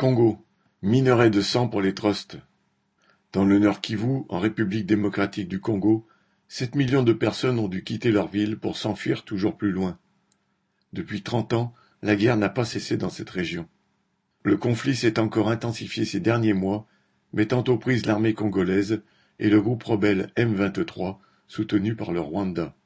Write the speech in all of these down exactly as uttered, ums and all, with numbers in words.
Congo, minerai de sang pour les trusts. Dans le Nord Kivu, en République démocratique du Congo, sept millions de personnes ont dû quitter leur ville pour s'enfuir toujours plus loin. Depuis trente ans, la guerre n'a pas cessé dans cette région. Le conflit s'est encore intensifié ces derniers mois, mettant aux prises l'armée congolaise et le groupe rebelle M vingt-trois, soutenu par le Rwanda.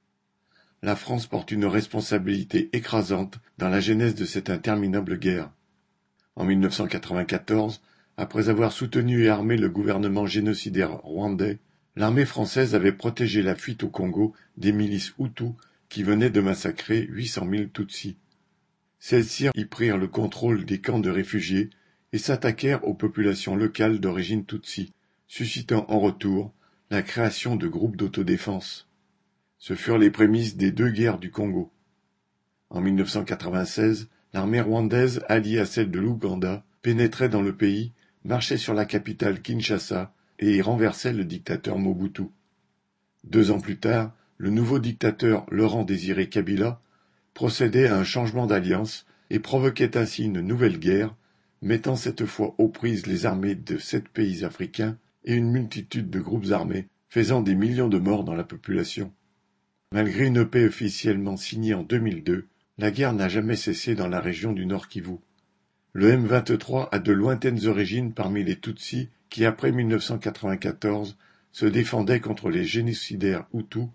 La France porte une responsabilité écrasante dans la genèse de cette interminable guerre. En mille neuf cent quatre-vingt-quatorze, après avoir soutenu et armé le gouvernement génocidaire rwandais, l'armée française avait protégé la fuite au Congo des milices Hutus qui venaient de massacrer huit cent mille Tutsis. Celles-ci y prirent le contrôle des camps de réfugiés et s'attaquèrent aux populations locales d'origine Tutsi, suscitant en retour la création de groupes d'autodéfense. Ce furent les prémices des deux guerres du Congo. En mille neuf cent quatre-vingt-seize, l'armée rwandaise, alliée à celle de l'Ouganda, pénétrait dans le pays, marchait sur la capitale Kinshasa et y renversait le dictateur Mobutu. Deux ans plus tard, le nouveau dictateur Laurent-Désiré Kabila procédait à un changement d'alliance et provoquait ainsi une nouvelle guerre, mettant cette fois aux prises les armées de sept pays africains et une multitude de groupes armés, faisant des millions de morts dans la population. Malgré une paix officiellement signée en deux mille deux, la guerre n'a jamais cessé dans la région du Nord Kivu. Le M vingt-trois a de lointaines origines parmi les Tutsis qui, après mille neuf cent quatre-vingt-quatorze, se défendaient contre les génocidaires Hutus,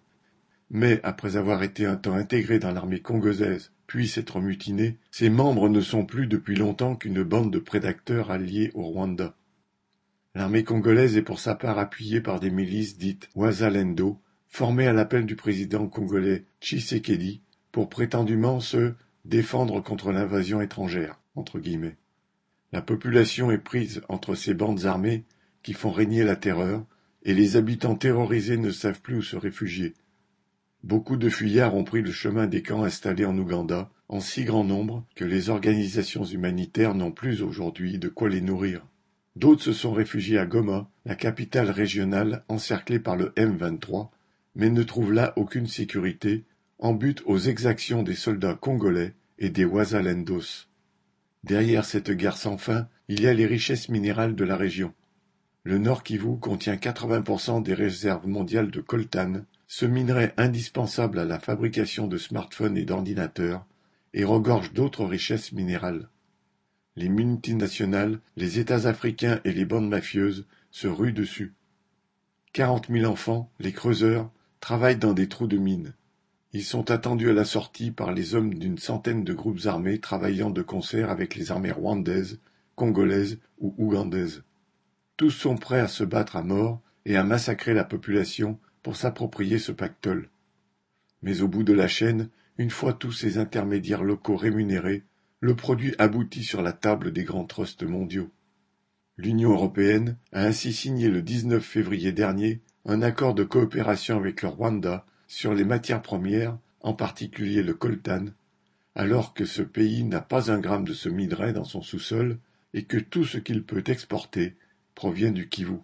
mais après avoir été un temps intégrés dans l'armée congolaise puis s'être mutinés, ses membres ne sont plus depuis longtemps qu'une bande de prédateurs alliés au Rwanda. L'armée congolaise est pour sa part appuyée par des milices dites Wazalendo, formées à l'appel du président congolais Tshisekedi, pour prétendument se défendre contre l'invasion étrangère, entre guillemets. La population est prise entre ces bandes armées qui font régner la terreur, et les habitants terrorisés ne savent plus où se réfugier. Beaucoup de fuyards ont pris le chemin des camps installés en Ouganda, en si grand nombre que les organisations humanitaires n'ont plus aujourd'hui de quoi les nourrir. D'autres se sont réfugiés à Goma, la capitale régionale encerclée par le M vingt-trois, mais ne trouvent là aucune sécurité, en but aux exactions des soldats congolais et des Wazalendos. Derrière cette guerre sans fin, il y a les richesses minérales de la région. Le Nord Kivu contient quatre-vingts pour cent des réserves mondiales de coltan, ce minerai indispensable à la fabrication de smartphones et d'ordinateurs, et regorge d'autres richesses minérales. Les multinationales, les États africains et les bandes mafieuses se ruent dessus. Quarante mille enfants, les creuseurs, travaillent dans des trous de mines. Ils sont attendus à la sortie par les hommes d'une centaine de groupes armés travaillant de concert avec les armées rwandaises, congolaises ou ougandaises. Tous sont prêts à se battre à mort et à massacrer la population pour s'approprier ce pactole. Mais au bout de la chaîne, une fois tous ces intermédiaires locaux rémunérés, le produit aboutit sur la table des grands trusts mondiaux. L'Union européenne a ainsi signé le dix-neuf février dernier un accord de coopération avec le Rwanda sur les matières premières, en particulier le coltan, alors que ce pays n'a pas un gramme de ce minerai dans son sous-sol et que tout ce qu'il peut exporter provient du Kivu.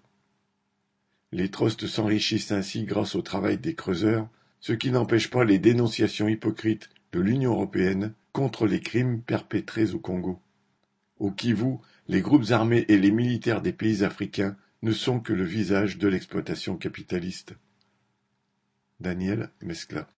Les trusts s'enrichissent ainsi grâce au travail des creuseurs, ce qui n'empêche pas les dénonciations hypocrites de l'Union européenne contre les crimes perpétrés au Congo. Au Kivu, les groupes armés et les militaires des pays africains ne sont que le visage de l'exploitation capitaliste. Daniel Mescla